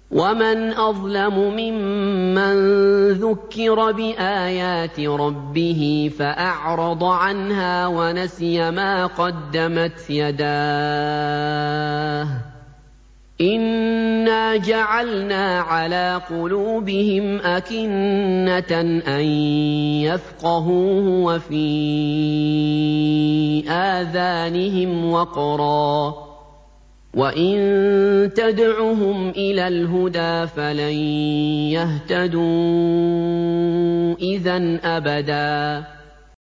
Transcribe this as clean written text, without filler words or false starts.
وَمَنْ أَظْلَمُ مِمَّن ذُكِّرَ بِآيَاتِ رَبِّهِ فَأَعْرَضَ عَنْهَا وَنَسِيَ مَا قَدَّمَتْ يَدَاهُ ۚ إِنَّا جَعَلْنَا عَلَىٰ قُلُوبِهِمْ أَكِنَّةً أَن يَفْقَهُوهُ وَفِي آذَانِهِمْ وَقْرًا ۚ وَإِن تَدْعُهُمْ إِلَى الْهُدَىٰ فَلَن يَهْتَدُوا إِذًا أَبَدًا